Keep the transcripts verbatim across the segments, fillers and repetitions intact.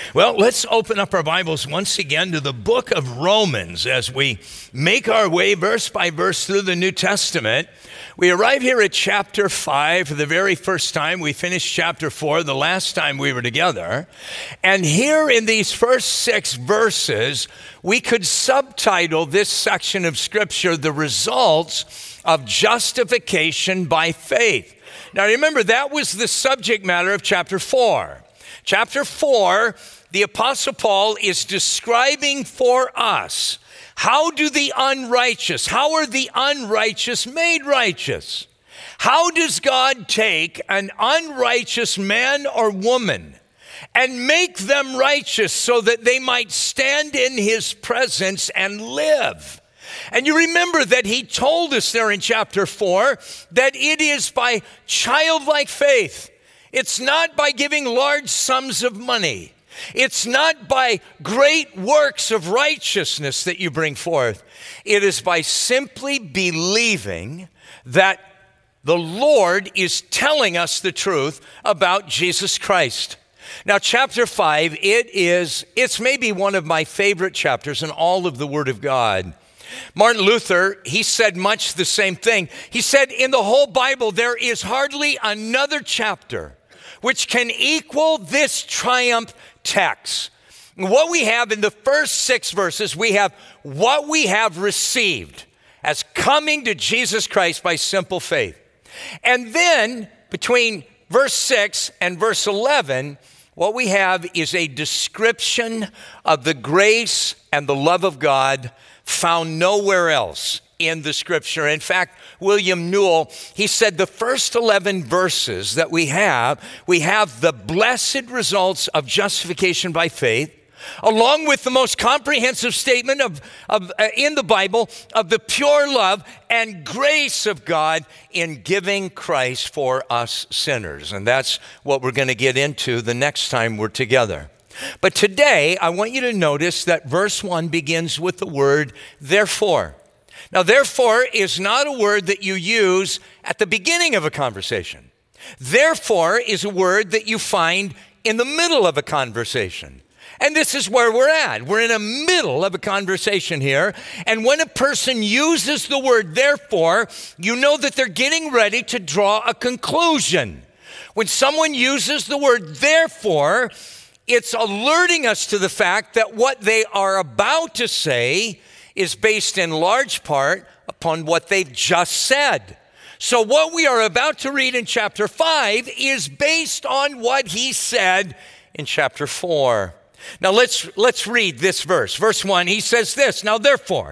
Well, let's open up our Bibles once again to the book of Romans as we make our way verse by verse through the New Testament. We arrive here at chapter five for the very first time. We finished chapter four the last time we were together. And here in these first six verses, we could subtitle this section of Scripture, The Results of Justification by Faith. Now remember, that was the subject matter of chapter four. Chapter four, the Apostle Paul is describing for us, how do the unrighteous, how are the unrighteous made righteous? How does God take an unrighteous man or woman and make them righteous so that they might stand in his presence and live? And you remember that he told us there in chapter four that it is by childlike faith. It's not by giving large sums of money. It's not by great works of righteousness that you bring forth. It is by simply believing that the Lord is telling us the truth about Jesus Christ. Now, chapter five, it is, it's maybe one of my favorite chapters in all of the Word of God. Martin Luther, he said much the same thing. He said, in the whole Bible, there is hardly another chapter which can equal this triumph text. What we have in the first six verses, we have what we have received as coming to Jesus Christ by simple faith. And then between verse six and verse eleven, what we have is a description of the grace and the love of God found nowhere else in the Scripture. In fact, William Newell, he said the first eleven verses that we have, we have the blessed results of justification by faith, along with the most comprehensive statement of, of uh, in the Bible of the pure love and grace of God in giving Christ for us sinners. And that's what we're going to get into the next time we're together. But today, I want you to notice that verse one begins with the word therefore. Now, therefore is not a word that you use at the beginning of a conversation. Therefore is a word that you find in the middle of a conversation. And this is where we're at. We're in the middle of a conversation here. And when a person uses the word therefore, you know that they're getting ready to draw a conclusion. When someone uses the word therefore, it's alerting us to the fact that what they are about to say is based in large part upon what they've just said. So what we are about to read in chapter five is based on what he said in chapter four. Now let's, let's read this verse. Verse one, he says this, now therefore,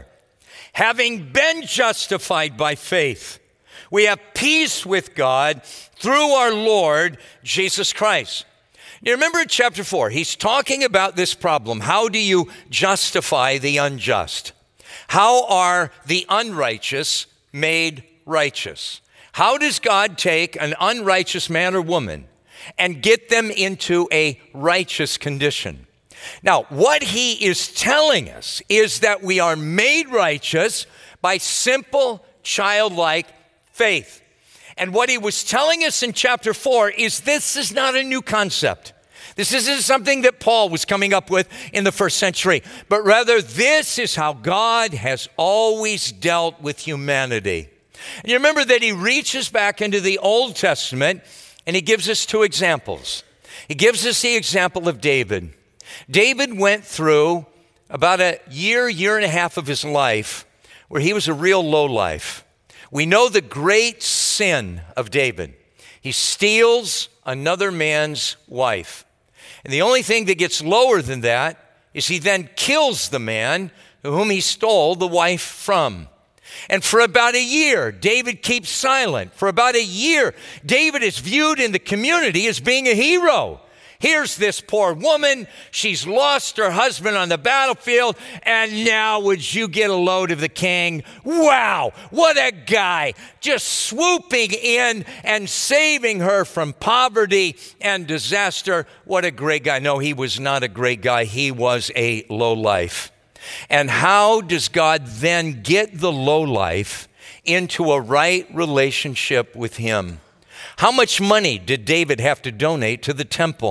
having been justified by faith, we have peace with God through our Lord Jesus Christ. You remember in chapter four, he's talking about this problem. How do you justify the unjust? How are the unrighteous made righteous? How does God take an unrighteous man or woman and get them into a righteous condition? Now, what he is telling us is that we are made righteous by simple, childlike faith. And what he was telling us in chapter four is this is not a new concept. This isn't something that Paul was coming up with in the first century, but rather this is how God has always dealt with humanity. And you remember that he reaches back into the Old Testament and he gives us two examples. He gives us the example of David. David went through about a year, year and a half of his life where he was a real lowlife. We know the great sin of David. He steals another man's wife. And the only thing that gets lower than that is he then kills the man whom he stole the wife from. And for about a year, David keeps silent. For about a year, David is viewed in the community as being a hero. Here's this poor woman. She's lost her husband on the battlefield. And now would you get a load of the king? Wow, what a guy. Just swooping in and saving her from poverty and disaster. What a great guy. No, he was not a great guy. He was a lowlife. And how does God then get the lowlife into a right relationship with him? How much money did David have to donate to the temple?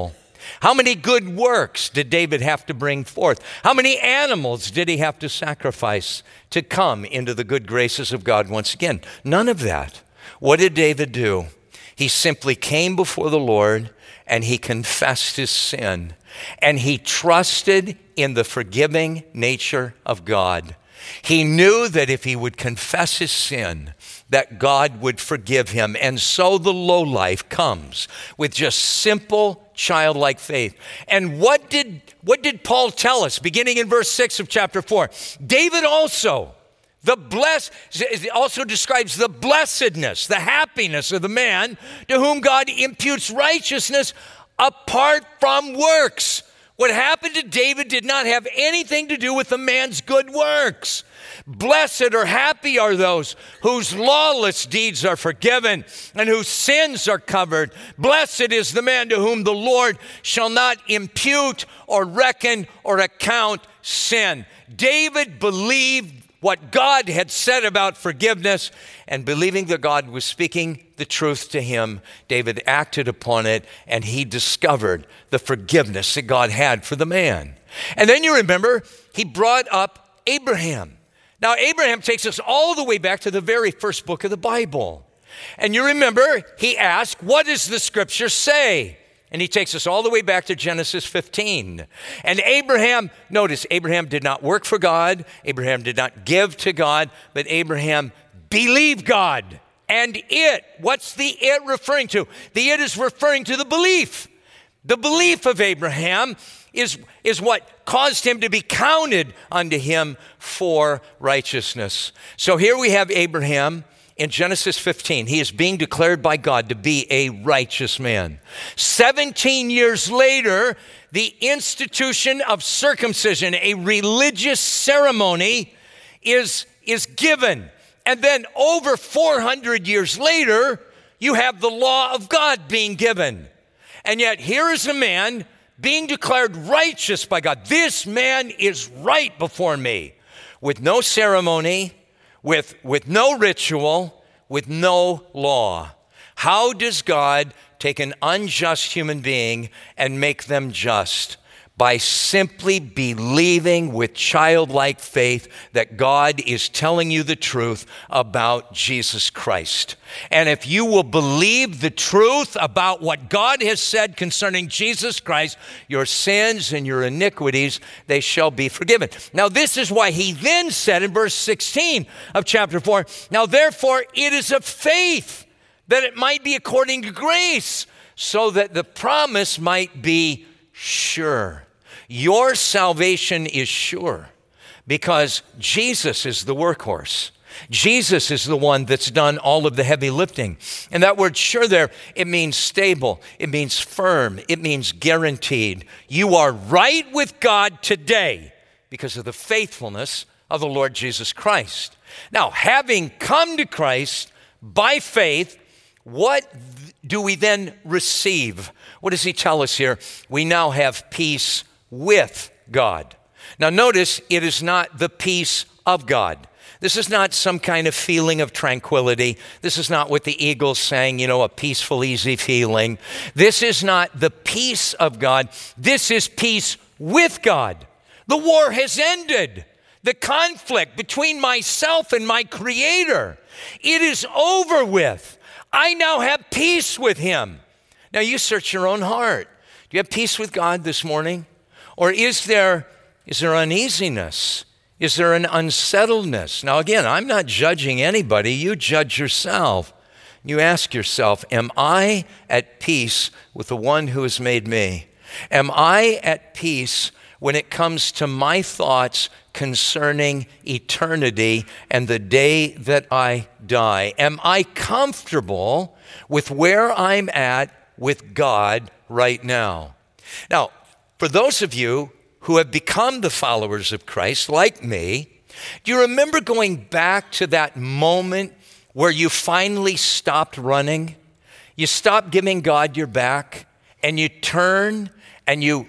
How many good works did David have to bring forth? How many animals did he have to sacrifice to come into the good graces of God once again? None of that. What did David do? He simply came before the Lord and he confessed his sin. And he trusted in the forgiving nature of God. He knew that if he would confess his sin, that God would forgive him. And so the lowlife comes with just simple childlike faith. And what did, what did Paul tell us beginning in verse six of chapter four? David also, the bless, also describes the blessedness, the happiness of the man to whom God imputes righteousness apart from works. What happened to David did not have anything to do with the man's good works. Blessed or happy are those whose lawless deeds are forgiven and whose sins are covered. Blessed is the man to whom the Lord shall not impute or reckon or account sin. David believed what God had said about forgiveness, and believing that God was speaking the truth to him, David acted upon it, and he discovered the forgiveness that God had for the man. And then you remember, he brought up Abraham. Now, Abraham takes us all the way back to the very first book of the Bible. And you remember, he asked, what does the scripture say? And he takes us all the way back to Genesis fifteen. And Abraham, notice, Abraham did not work for God. Abraham did not give to God, but Abraham believed God. And it, what's the it referring to? The it is referring to the belief. The belief of Abraham is, is what caused him to be counted unto him for righteousness. So here we have Abraham. In Genesis fifteen, he is being declared by God to be a righteous man. seventeen years later, the institution of circumcision, a religious ceremony, is, is given. And then over four hundred years later, you have the law of God being given. And yet here is a man being declared righteous by God. This man is right before me, with no ceremony, With, with no ritual, with no law. How does God take an unjust human being and make them just? By simply believing with childlike faith that God is telling you the truth about Jesus Christ. And if you will believe the truth about what God has said concerning Jesus Christ, your sins and your iniquities, they shall be forgiven. Now, this is why he then said in verse sixteen of chapter four, now therefore it is of faith that it might be according to grace, so that the promise might be sure. Your salvation is sure because Jesus is the workhorse. Jesus is the one that's done all of the heavy lifting. And that word sure there, it means stable, it means firm, it means guaranteed. You are right with God today because of the faithfulness of the Lord Jesus Christ. Now, having come to Christ by faith, what do we then receive? What does he tell us here? We now have peace with God. Now notice, it is not the peace of God. This is not some kind of feeling of tranquility. This is not what the Eagles sang, you know, a peaceful, easy feeling. This is not the peace of God. This is peace with God. The war has ended. The conflict between myself and my Creator, it is over with. I now have peace with him. Now you search your own heart. Do you have peace with God this morning? Or is there, is there uneasiness? Is there an unsettledness? Now again, I'm not judging anybody. You judge yourself. You ask yourself, am I at peace with the one who has made me? Am I at peace when it comes to my thoughts concerning eternity and the day that I die? Am I comfortable with where I'm at with God right now? Now, for those of you who have become the followers of Christ, like me, do you remember going back to that moment where you finally stopped running? You stopped giving God your back, and you turned and you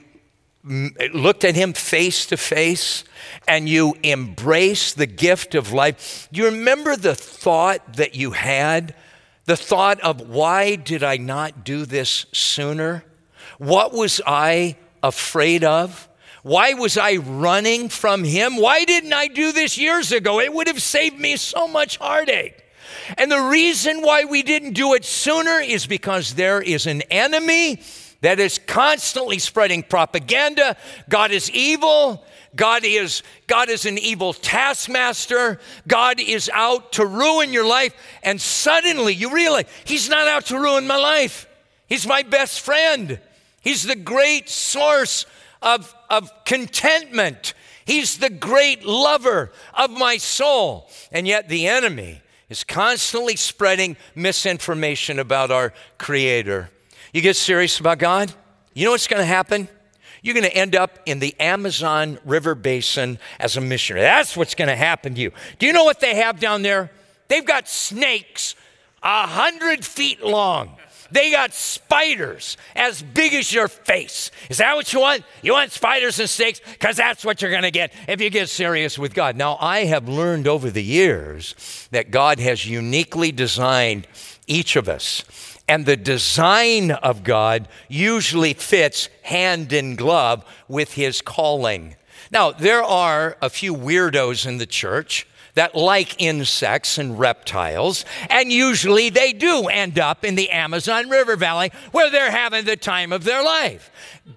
looked at him face to face, and you embraced the gift of life. Do you remember the thought that you had? The thought of, why did I not do this sooner? What was I afraid of? Why was I running from him? Why didn't I do this years ago? It would have saved me so much heartache. And the reason why we didn't do it sooner is because there is an enemy that is constantly spreading propaganda. God is evil. God is, God is an evil taskmaster. God is out to ruin your life. And suddenly you realize he's not out to ruin my life. He's my best friend. He's the great source of, of contentment. He's the great lover of my soul. And yet the enemy is constantly spreading misinformation about our Creator. You get serious about God? You know what's going to happen? You're going to end up in the Amazon River Basin as a missionary. That's what's going to happen to you. Do you know what they have down there? They've got snakes a hundred feet long. They got spiders as big as your face. Is that what you want? You want spiders and snakes? Because that's what you're going to get if you get serious with God. Now, I have learned over the years that God has uniquely designed each of us. And the design of God usually fits hand in glove with his calling. Now, there are a few weirdos in the church that like insects and reptiles, and usually they do end up in the Amazon River Valley where they're having the time of their life.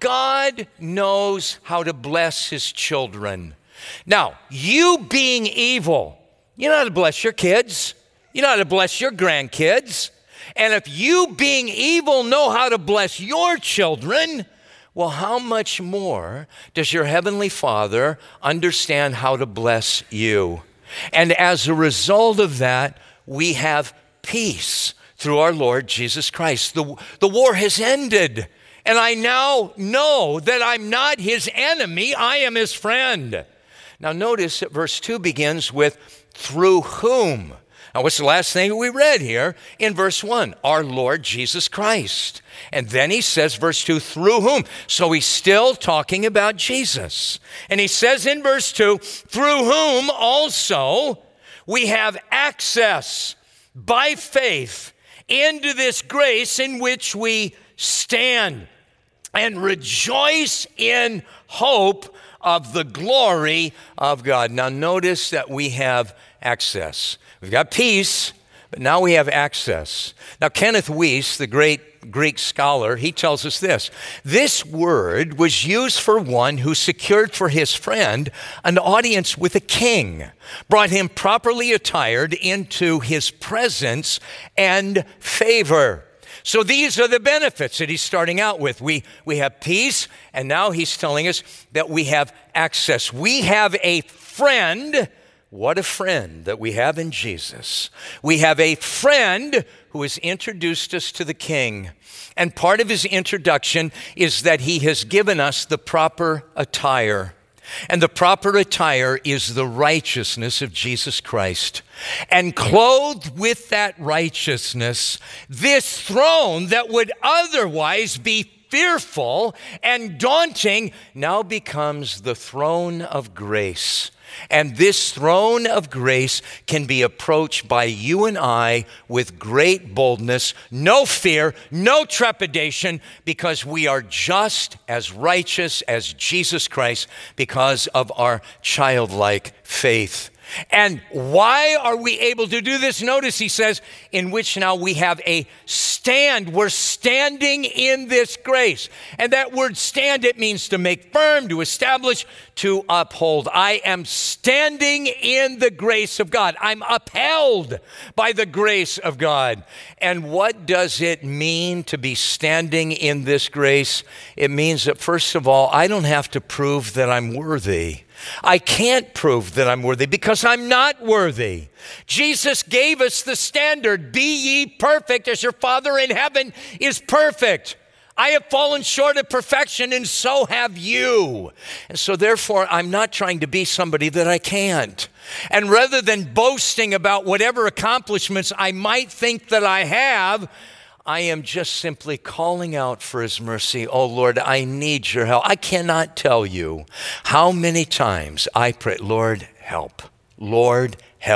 God knows how to bless his children. Now, you being evil, you know how to bless your kids. You know how to bless your grandkids. And if you being evil know how to bless your children, well, how much more does your Heavenly Father understand how to bless you? And as a result of that, we have peace through our Lord Jesus Christ. The, the war has ended, and I now know that I'm not his enemy, I am his friend. Now notice that verse two begins with, through whom? Now, what's the last thing we read here in verse one? Our Lord Jesus Christ. And then he says, verse two, through whom? So he's still talking about Jesus. And he says in verse two, through whom also we have access by faith into this grace in which we stand and rejoice in hope of the glory of God. Now, notice that we have access. We've got peace, but now we have access. Now, Kenneth Wuest, the great Greek scholar, he tells us this. This word was used for one who secured for his friend an audience with a king, brought him properly attired into his presence and favor. So these are the benefits that he's starting out with. We, we have peace, and now he's telling us that we have access. We have a friend. What a friend that we have in Jesus. We have a friend who has introduced us to the King. And part of his introduction is that he has given us the proper attire. And the proper attire is the righteousness of Jesus Christ. And clothed with that righteousness, this throne that would otherwise be fearful and daunting now becomes the throne of grace. And this throne of grace can be approached by you and I with great boldness, no fear, no trepidation, because we are just as righteous as Jesus Christ because of our childlike faith. And why are we able to do this? Notice he says, in which now we have a stand. We're standing in this grace. And that word stand, it means to make firm, to establish, to uphold. I am standing in the grace of God. I'm upheld by the grace of God. And what does it mean to be standing in this grace? It means that, first of all, I don't have to prove that I'm worthy. I can't prove that I'm worthy because I'm not worthy. Jesus gave us the standard, be ye perfect as your Father in heaven is perfect. I have fallen short of perfection, and so have you. And so therefore, I'm not trying to be somebody that I can't. And rather than boasting about whatever accomplishments I might think that I have, I am just simply calling out for his mercy. Oh, Lord, I need your help. I cannot tell you how many times I pray, Lord, help. Lord, help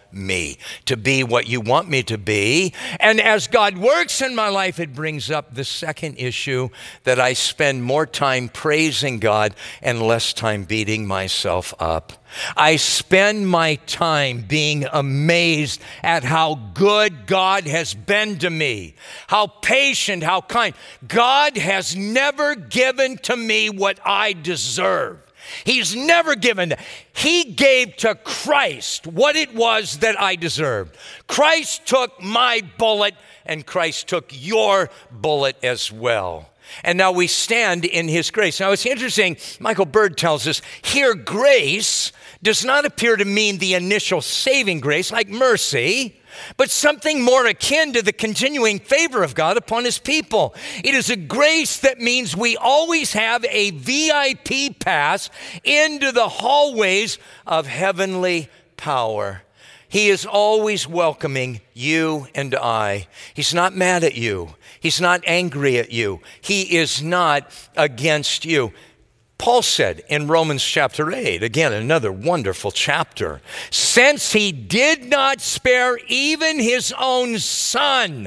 me to be what you want me to be. And as God works in my life, it brings up the second issue, that I spend more time praising God and less time beating myself up. I spend my time being amazed at how good God has been to me, how patient, how kind. God has never given to me what I deserve. He's never given that. He gave to Christ what it was that I deserved. Christ took my bullet, and Christ took your bullet as well. And now we stand in his grace. Now it's interesting, Michael Bird tells us, here grace does not appear to mean the initial saving grace like mercy, but something more akin to the continuing favor of God upon his people. It is a grace that means we always have a V I P pass into the hallways of heavenly power. He is always welcoming you and I. He's not mad at you. He's not angry at you. He is not against you. Paul said in Romans chapter eight, again, another wonderful chapter, since he did not spare even his own son,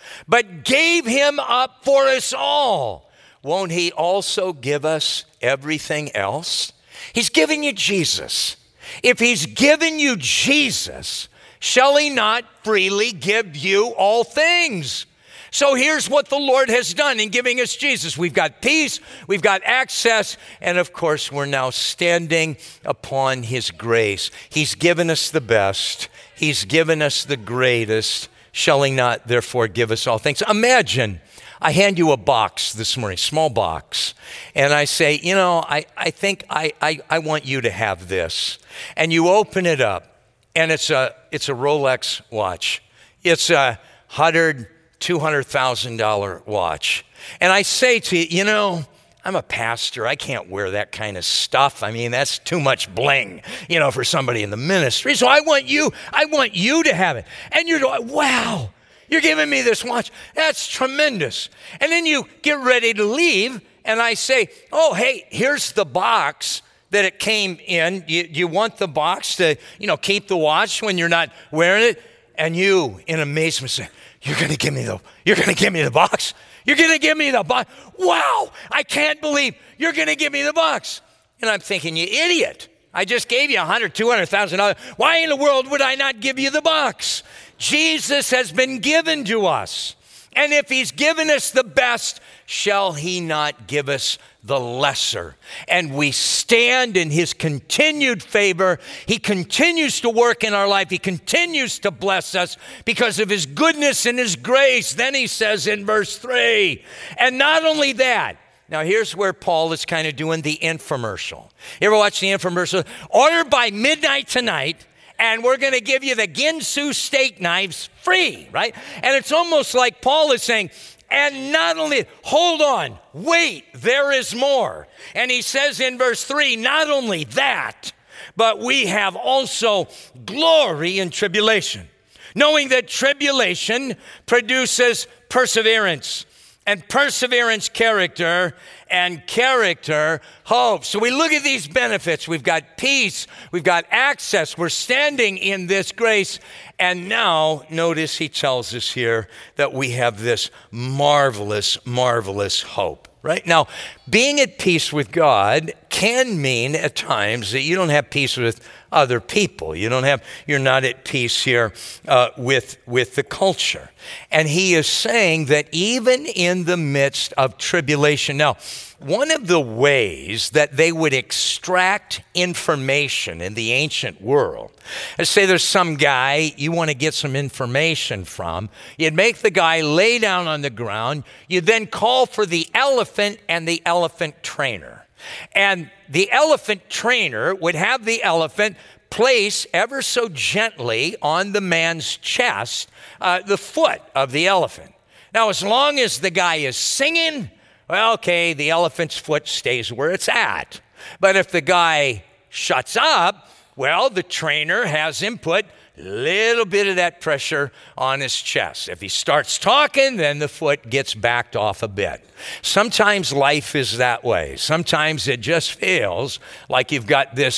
but gave him up for us all, won't he also give us everything else? He's giving you Jesus. If he's given you Jesus, shall he not freely give you all things? So here's what the Lord has done in giving us Jesus. We've got peace, we've got access, and of course, we're now standing upon his grace. He's given us the best. He's given us the greatest. Shall he not therefore give us all things? Imagine I hand you a box this morning, small box, and I say, you know, I, I think I, I, I want you to have this. And you open it up, and it's a, it's a Rolex watch. It's a hundred two hundred thousand dollars watch. And I say to you, you know, I'm a pastor. I can't wear that kind of stuff. I mean, that's too much bling, you know, for somebody in the ministry. So I want you, I want you to have it. And you're like, wow, you're giving me this watch. That's tremendous. And then you get ready to leave, and I say, oh, hey, here's the box that it came in. You, you want the box to, you know, keep the watch when you're not wearing it? And you, in amazement, say, You're going to give me the, you're going to give me the box? You're going to give me the box? Wow, I can't believe you're going to give me the box. And I'm thinking, you idiot. I just gave you a hundred, two hundred thousand dollars. Why in the world would I not give you the box? Jesus has been given to us. And if he's given us the best, shall he not give us the lesser? And we stand in his continued favor. He continues to work in our life. He continues to bless us because of his goodness and his grace. Then he says in verse three, and not only that, now here's where Paul is kind of doing the infomercial. You ever watch the infomercial? Order by midnight tonight, and we're going to give you the Ginsu steak knives free, right? And it's almost like Paul is saying, and not only, hold on, wait, there is more. And he says in verse three, not only that, but we have also glory in tribulation, knowing that tribulation produces perseverance, and perseverance, character, and character, hope. So we look at these benefits. We've got peace. We've got access. We're standing in this grace. And now, notice he tells us here that we have this marvelous, marvelous hope. Right? Now, being at peace with God can mean at times that you don't have peace with other people. You don't have, you're not at peace here uh, with, with the culture. And he is saying that even in the midst of tribulation. Now, one of the ways that they would extract information in the ancient world, let's say there's some guy you want to get some information from, you'd make the guy lay down on the ground, you'd then call for the elephant and the elephant trainer. And the elephant trainer would have the elephant place ever so gently on the man's chest uh, the foot of the elephant. Now, as long as the guy is singing, well, okay, the elephant's foot stays where it's at. But if the guy shuts up, well, the trainer has him put a little bit of that pressure on his chest. If he starts talking, then the foot gets backed off a bit. Sometimes life is that way. Sometimes it just feels like you've got this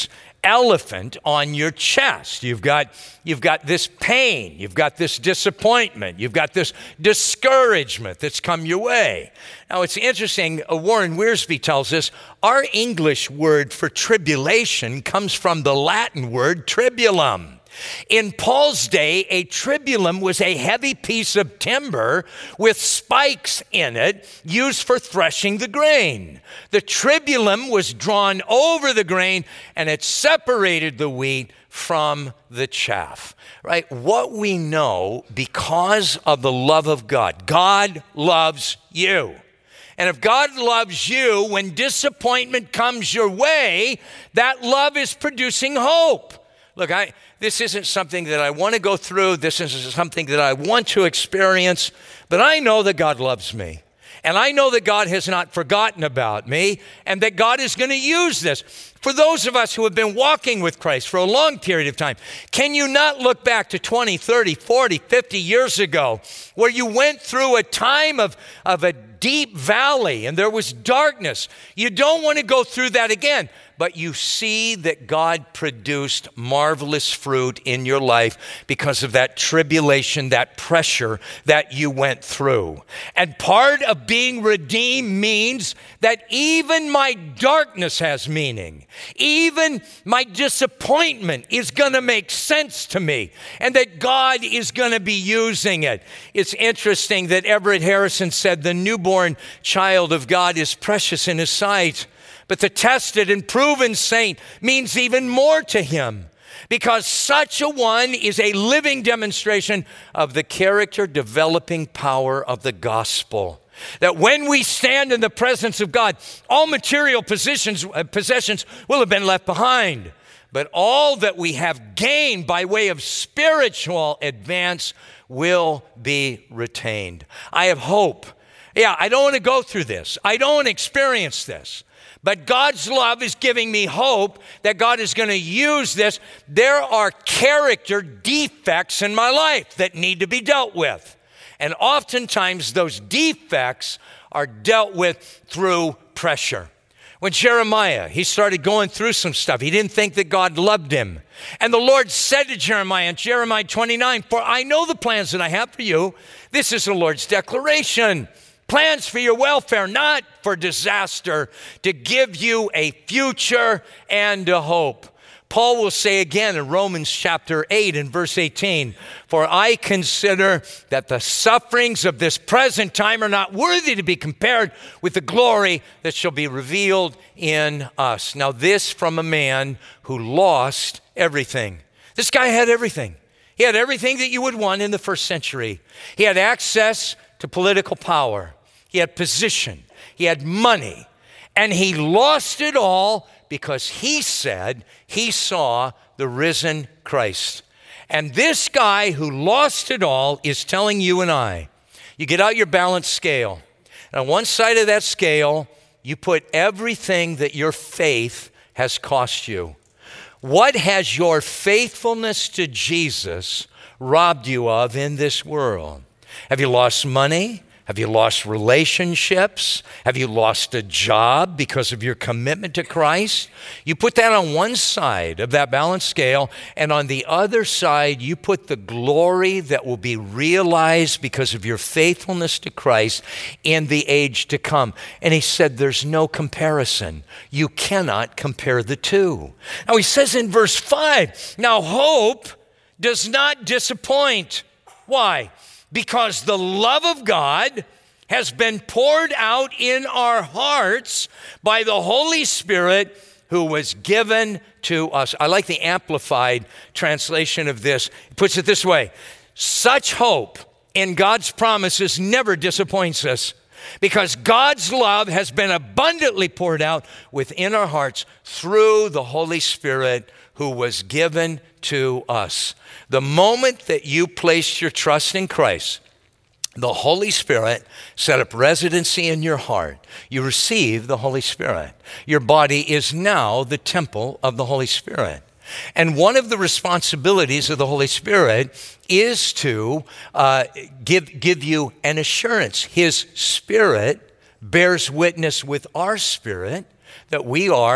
elephant on your chest. You've got, you've got this pain. You've got this disappointment. You've got this discouragement that's come your way. Now, it's interesting. Uh, Warren Wiersbe tells us our English word for tribulation comes from the Latin word tribulum. In Paul's day, a tribulum was a heavy piece of timber with spikes in it used for threshing the grain. The tribulum was drawn over the grain and it separated the wheat from the chaff, right? What we know because of the love of God, God loves you. And if God loves you, when disappointment comes your way, that love is producing hope. Look, I, this isn't something that I want to go through. This isn't something that I want to experience. But I know that God loves me. And I know that God has not forgotten about me. And that God is going to use this. For those of us who have been walking with Christ for a long period of time, can you not look back to twenty, thirty, forty, fifty years ago where you went through a time of, of a deep valley and there was darkness? You don't want to go through that again. But you see that God produced marvelous fruit in your life because of that tribulation, that pressure that you went through. And part of being redeemed means that even my darkness has meaning. Even my disappointment is going to make sense to me, and that God is going to be using it. It's interesting that Everett Harrison said the newborn child of God is precious in his sight. But the tested and proven saint means even more to him, because such a one is a living demonstration of the character developing power of the gospel. That when we stand in the presence of God, all material possessions, uh, possessions will have been left behind. But all that we have gained by way of spiritual advance will be retained. I have hope. Yeah, I don't want to go through this. I don't want to experience this. But God's love is giving me hope that God is going to use this. There are character defects in my life that need to be dealt with. And oftentimes those defects are dealt with through pressure. When Jeremiah, he started going through some stuff. He didn't think that God loved him. And the Lord said to Jeremiah in Jeremiah twenty-nine, "For I know the plans that I have for you." This is the Lord's declaration. Plans for your welfare, not for disaster, to give you a future and a hope. Paul will say again in Romans chapter eight and verse eighteen, "For I consider that the sufferings of this present time are not worthy to be compared with the glory that shall be revealed in us." Now this from a man who lost everything. This guy had everything. He had everything that you would want in the first century. He had access to political power. He had position. He had money. And he lost it all because he said he saw the risen Christ. And this guy who lost it all is telling you and I, you get out your balance scale. And on one side of that scale, you put everything that your faith has cost you. What has your faithfulness to Jesus robbed you of in this world? Have you lost money? Have you lost relationships? Have you lost a job because of your commitment to Christ? You put that on one side of that balance scale, and on the other side, you put the glory that will be realized because of your faithfulness to Christ in the age to come. And he said there's no comparison. You cannot compare the two. Now he says in verse five, now hope does not disappoint. Why? Because the love of God has been poured out in our hearts by the Holy Spirit who was given to us. I like the Amplified translation of this. It puts it this way: such hope in God's promises never disappoints us, because God's love has been abundantly poured out within our hearts through the Holy Spirit who was given to us. The moment that you placed your trust in Christ, the Holy Spirit set up residency in your heart. You receive the Holy Spirit. Your body is now the temple of the Holy Spirit. And one of the responsibilities of the Holy Spirit is to uh, give, give you an assurance. His Spirit bears witness with our spirit that we are the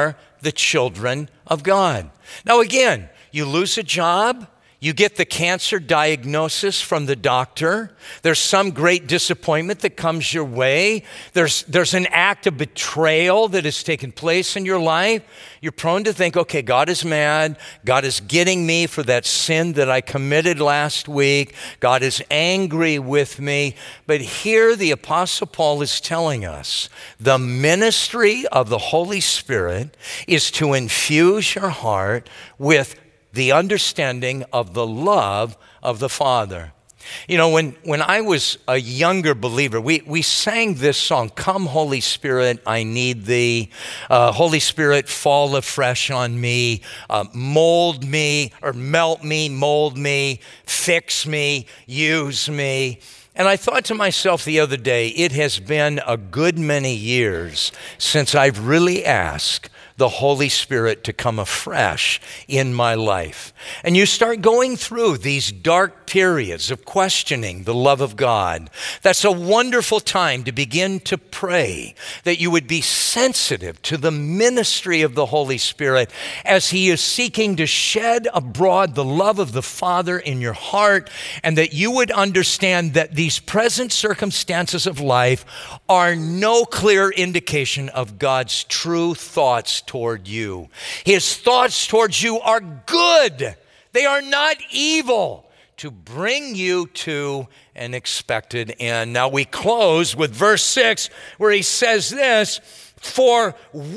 the children of God. Now again, you lose a job, you get the cancer diagnosis from the doctor. There's some great disappointment that comes your way. There's, there's an act of betrayal that has taken place in your life. You're prone to think, okay, God is mad. God is getting me for that sin that I committed last week. God is angry with me. But here the Apostle Paul is telling us the ministry of the Holy Spirit is to infuse your heart with the understanding of the love of the Father. You know, when, when I was a younger believer, we, we sang this song, "Come, Holy Spirit, I need thee. Uh, Holy Spirit, fall afresh on me. Uh, mold me, or melt me, mold me, fix me, use me." And I thought to myself the other day, it has been a good many years since I've really asked the Holy Spirit to come afresh in my life. And you start going through these dark periods of questioning the love of God. That's a wonderful time to begin to pray that you would be sensitive to the ministry of the Holy Spirit as He is seeking to shed abroad the love of the Father in your heart, and that you would understand that these present circumstances of life are no clear indication of God's true thoughts toward you. His thoughts towards you are good. They are not evil, to bring you to an expected end. Now we close with verse six, where he says this, "For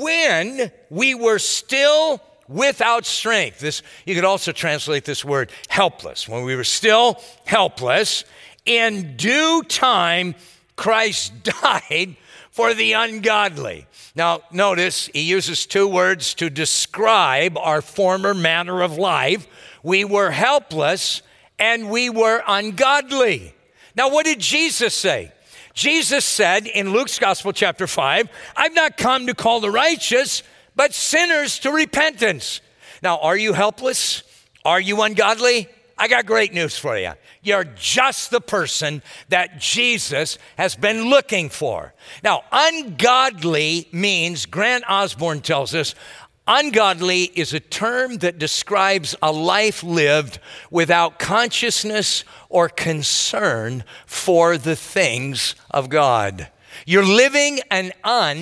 when we were still without strength." This, you could also translate this word helpless. When we were still helpless, in due time Christ died for the ungodly. Now, notice he uses two words to describe our former manner of life. We were helpless and we were ungodly. Now, what did Jesus say? Jesus said in Luke's Gospel, chapter five, "I've not come to call the righteous, but sinners to repentance." Now, are you helpless? Are you ungodly? I got great news for you. You're just the person that Jesus has been looking for. Now, ungodly means, Grant Osborne tells us, ungodly is a term that describes a life lived without consciousness or concern for the things of God. You're living an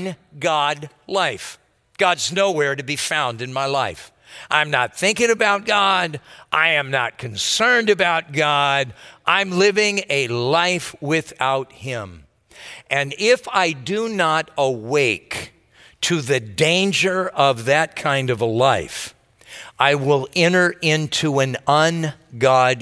un-God life. God's nowhere to be found in my life. I'm not thinking about God. I am not concerned about God. I'm living a life without Him. And if I do not awake to the danger of that kind of a life, I will enter into an un-God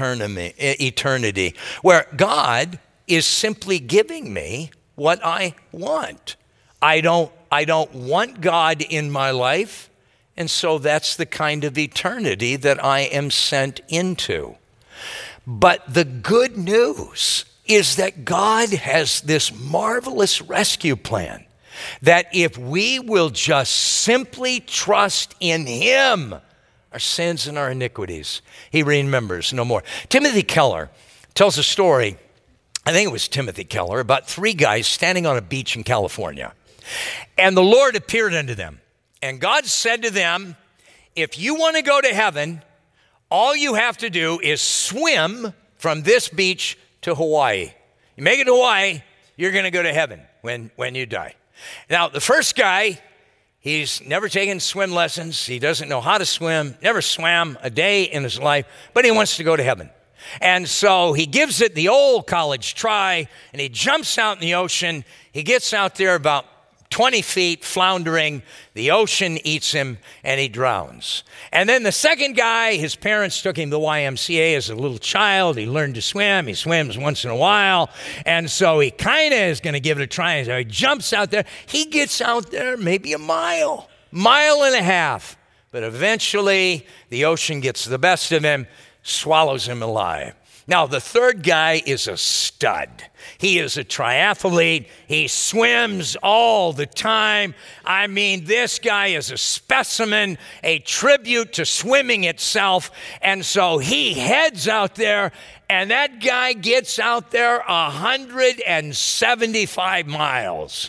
eternity, where God is simply giving me what I want. I don't, I don't want God in my life. And so that's the kind of eternity that I am sent into. But the good news is that God has this marvelous rescue plan, that if we will just simply trust in Him, our sins and our iniquities, He remembers no more. Timothy Keller tells a story, I think it was Timothy Keller, about three guys standing on a beach in California. And the Lord appeared unto them. And God said to them, if you want to go to heaven, all you have to do is swim from this beach to Hawaii. You make it to Hawaii, you're going to go to heaven when, when you die. Now, the first guy, he's never taken swim lessons. He doesn't know how to swim, never swam a day in his life, but he wants to go to heaven. And so he gives it the old college try, and he jumps out in the ocean. He gets out there about twenty feet, floundering. The ocean eats him, and he drowns. And then the second guy, his parents took him to the Y M C A as a little child. He learned to swim. He swims once in a while. And so he kind of is going to give it a try. So he jumps out there. He gets out there maybe a mile, mile and a half. But eventually, the ocean gets the best of him, swallows him alive. Now, the third guy is a stud. He is a triathlete. He swims all the time. I mean, this guy is a specimen, a tribute to swimming itself. And so he heads out there, and that guy gets out there one hundred seventy-five miles.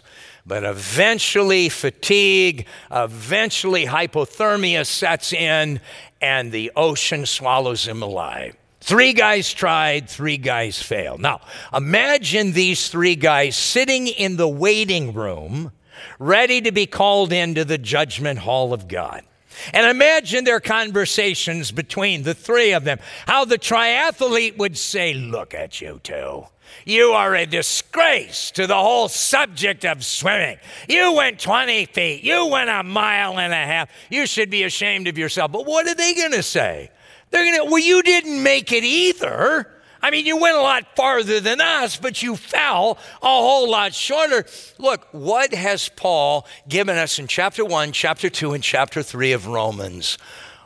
But eventually fatigue, eventually hypothermia sets in, and the ocean swallows him alive. Three guys tried, three guys failed. Now, imagine these three guys sitting in the waiting room, ready to be called into the judgment hall of God. And imagine their conversations between the three of them, how the triathlete would say, look at you two. You are a disgrace to the whole subject of swimming. You went twenty feet. You went a mile and a half. You should be ashamed of yourself. But what are they going to say? They're going to, well, you didn't make it either. I mean, you went a lot farther than us, but you fell a whole lot shorter. Look, what has Paul given us in chapter one, chapter two, and chapter three of Romans?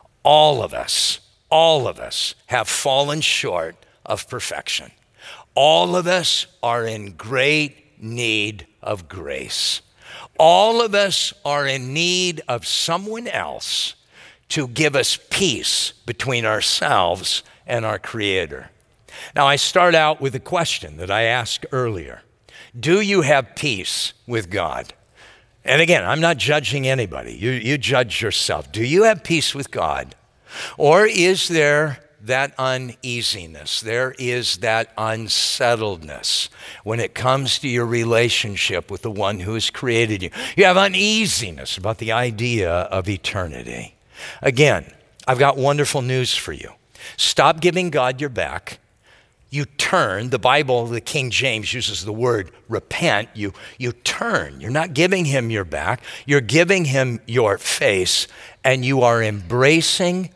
All of us, all of us have fallen short of perfection. All of us are in great need of grace. All of us are in need of someone else to give us peace between ourselves and our Creator. Now, I start out with a question that I asked earlier. Do you have peace with God? And again, I'm not judging anybody. You, you judge yourself. Do you have peace with God? Or is there that uneasiness? There is that unsettledness when it comes to your relationship with the one who has created you. You have uneasiness about the idea of eternity. Again, I've got wonderful news for you. Stop giving God your back. You turn. The Bible, the King James uses the word repent. You, you turn. You're not giving him your back. You're giving him your face, and you are embracing,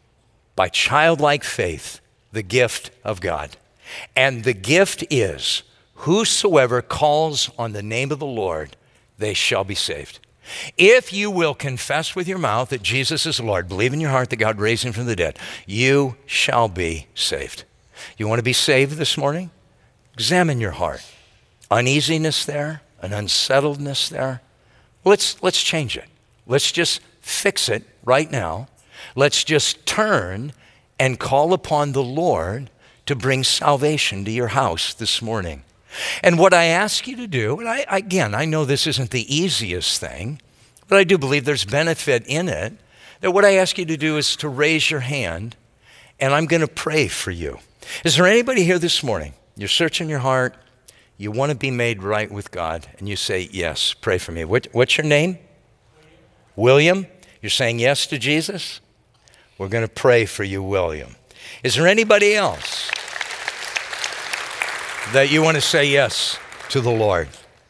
by childlike faith, the gift of God. And the gift is, whosoever calls on the name of the Lord, they shall be saved. If you will confess with your mouth that Jesus is Lord, believe in your heart that God raised him from the dead, you shall be saved. You want to be saved this morning? Examine your heart. Uneasiness there, an unsettledness there. Let's, let's change it. Let's just fix it right now. Let's just turn and call upon the Lord to bring salvation to your house this morning. And what I ask you to do, and I, again, I know this isn't the easiest thing, but I do believe there's benefit in it, that what I ask you to do is to raise your hand, and I'm going to pray for you. Is there anybody here this morning, you're searching your heart, you want to be made right with God, and you say, yes, pray for me. What, what's your name? William. William? You're saying yes to Jesus? We're going to pray for you, William. Is there anybody else that you want to say yes to the Lord?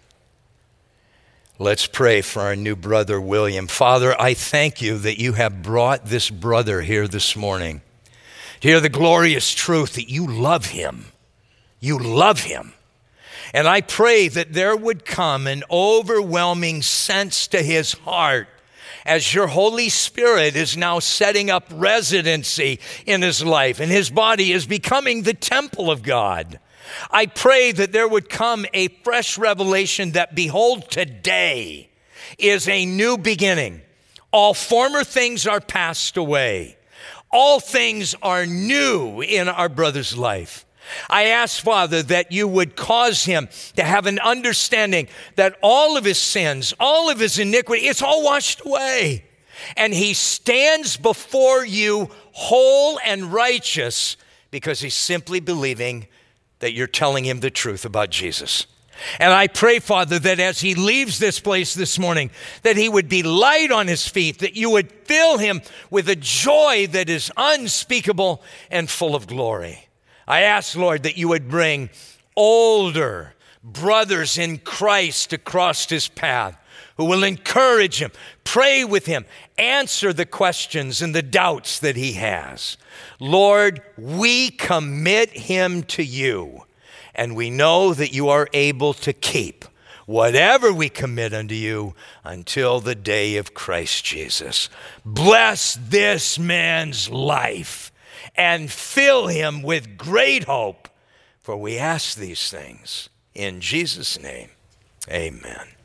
Let's pray for our new brother, William. Father, I thank you that you have brought this brother here this morning to hear the glorious truth that you love him. You love him. And I pray that there would come an overwhelming sense to his heart as your Holy Spirit is now setting up residency in his life, and his body is becoming the temple of God. I pray that there would come a fresh revelation that, behold, today is a new beginning. All former things are passed away. All things are new in our brother's life. I ask, Father, that you would cause him to have an understanding that all of his sins, all of his iniquity, it's all washed away. And he stands before you whole and righteous because he's simply believing that you're telling him the truth about Jesus. And I pray, Father, that as he leaves this place this morning, that he would be light on his feet, that you would fill him with a joy that is unspeakable and full of glory. I ask, Lord, that you would bring older brothers in Christ across his path who will encourage him, pray with him, answer the questions and the doubts that he has. Lord, we commit him to you, and we know that you are able to keep whatever we commit unto you until the day of Christ Jesus. Bless this man's life and fill him with great hope, for we ask these things in Jesus' name. Amen.